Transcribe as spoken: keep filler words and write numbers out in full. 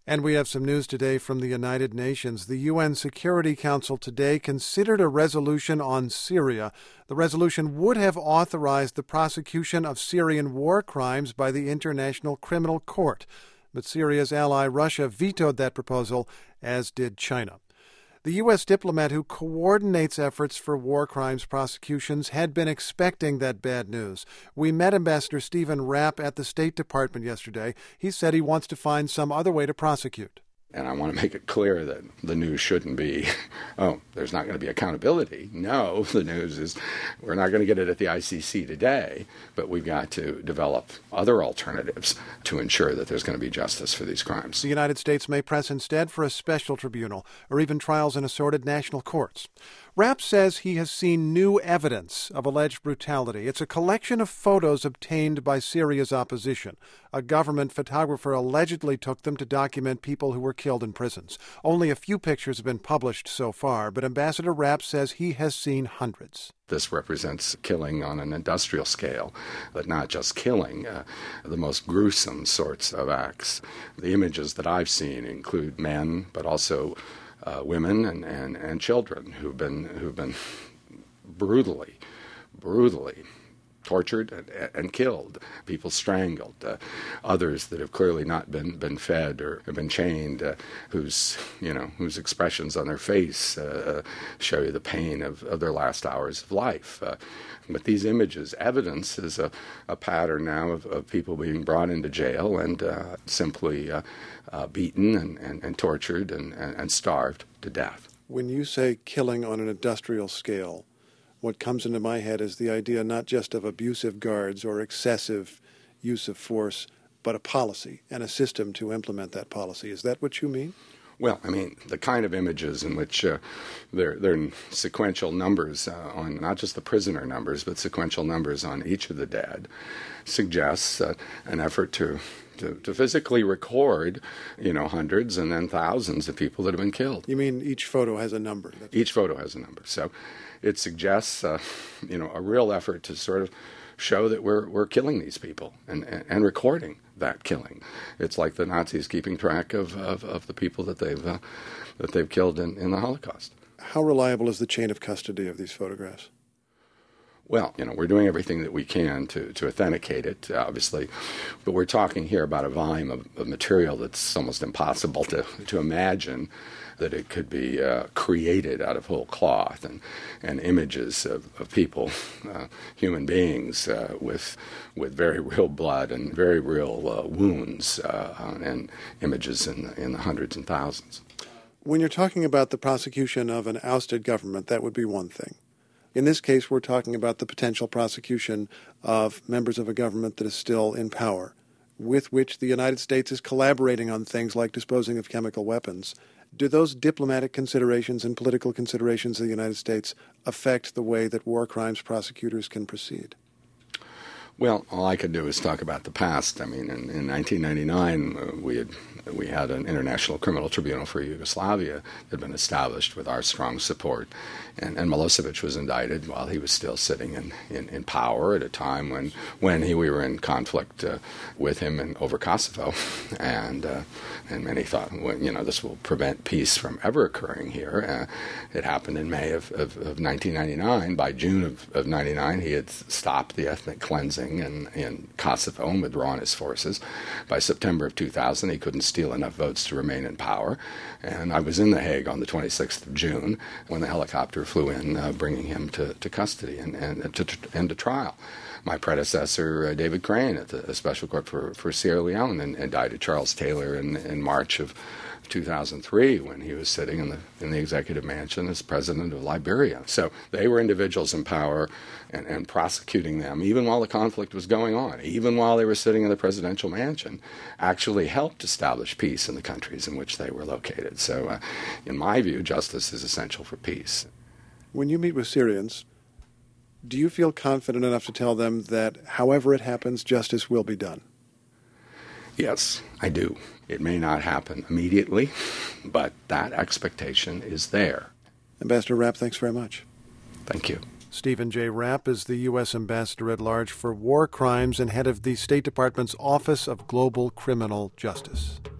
And we have some news today from the United Nations. The U N Security Council today considered a resolution on Syria. The resolution would have authorized the prosecution of Syrian war crimes by the International Criminal Court. But Syria's ally Russia vetoed that proposal, as did China. The U S diplomat who coordinates efforts for war crimes prosecutions had been expecting that bad news. We met Ambassador Stephen Rapp at the State Department yesterday. He said he wants to find some other way to prosecute. And I want to make it clear that the news shouldn't be, oh, there's not going to be accountability. No, the news is we're not going to get it at the I C C today, but we've got to develop other alternatives to ensure that there's going to be justice for these crimes. The United States may press instead for a special tribunal or even trials in assorted national courts. Rapp says he has seen new evidence of alleged brutality. It's a collection of photos obtained by Syria's opposition. A government photographer allegedly took them to document people who were killed in prisons. Only a few pictures have been published so far, but Ambassador Rapp says he has seen hundreds. This represents killing on an industrial scale, but not just killing, uh, the most gruesome sorts of acts. The images that I've seen include men, but also Uh, women and, and, and children who've been who've been brutally, brutally tortured and, and killed. People strangled. Uh, others that have clearly not been, been fed or have been chained, uh, whose you know whose expressions on their face uh, show you the pain of, of their last hours of life. Uh, but these images, evidence is a, a pattern now of, of people being brought into jail and uh, simply uh, uh, beaten and, and, and tortured and, and, and starved to death. When you say killing on an industrial scale, what comes into my head is the idea not just of abusive guards or excessive use of force, but a policy and a system to implement that policy. Is that what you mean? Well, I mean, the kind of images in which uh, there there are sequential numbers uh, on not just the prisoner numbers, but sequential numbers on each of the dead suggests uh, an effort to, to to physically record, you know, hundreds and then thousands of people that have been killed. You mean each photo has a number? That's each photo has a number. So it suggests, uh, you know, a real effort to sort of show that we're we're killing these people and, and, and recording that killing. It's like the Nazis keeping track of, of, of the people that they've uh, that they've killed in, in the Holocaust. How reliable is the chain of custody of these photographs? Well, you know, we're doing everything that we can to, to authenticate it, obviously, but we're talking here about a volume of, of material that's almost impossible to, to imagine that it could be uh, created out of whole cloth, and, and images of, of people, uh, human beings, uh, with with very real blood and very real uh, wounds, uh, and images in, in the hundreds and thousands. When you're talking about the prosecution of an ousted government, that would be one thing. In this case, we're talking about the potential prosecution of members of a government that is still in power, with which the United States is collaborating on things like disposing of chemical weapons. Do those diplomatic considerations and political considerations of the United States affect the way that war crimes prosecutors can proceed? Well, all I could do is talk about the past. I mean, in, in nineteen ninety-nine, uh, we had we had an International Criminal Tribunal for Yugoslavia that had been established with our strong support, and, and Milosevic was indicted while he was still sitting in, in, in power at a time when when he, we were in conflict uh, with him and over Kosovo, and uh, and many thought, well, you know, this will prevent peace from ever occurring here. Uh, it happened in May of, of, of nineteen ninety-nine. By June of, of ninety-nine, he had stopped the ethnic cleansing In, in Kosovo and withdrawn his forces. By September of two thousand, he couldn't steal enough votes to remain in power. And I was in The Hague on the twenty-sixth of June when the helicopter flew in, uh, bringing him to, to custody and, and, to, and to trial. My predecessor, uh, David Crane, at the Special Court for, for Sierra Leone, and indicted Charles Taylor in, in March of two thousand three when he was sitting in the in the executive mansion as president of Liberia. So they were individuals in power, and, and prosecuting them, even while the conflict was going on, even while they were sitting in the presidential mansion, actually helped establish peace in the countries in which they were located. So uh, in my view, justice is essential for peace. When you meet with Syrians, do you feel confident enough to tell them that however it happens, justice will be done? Yes, I do. It may not happen immediately, but that expectation is there. Ambassador Rapp, thanks very much. Thank you. Stephen J. Rapp is the U S Ambassador at Large for War Crimes and head of the State Department's Office of Global Criminal Justice.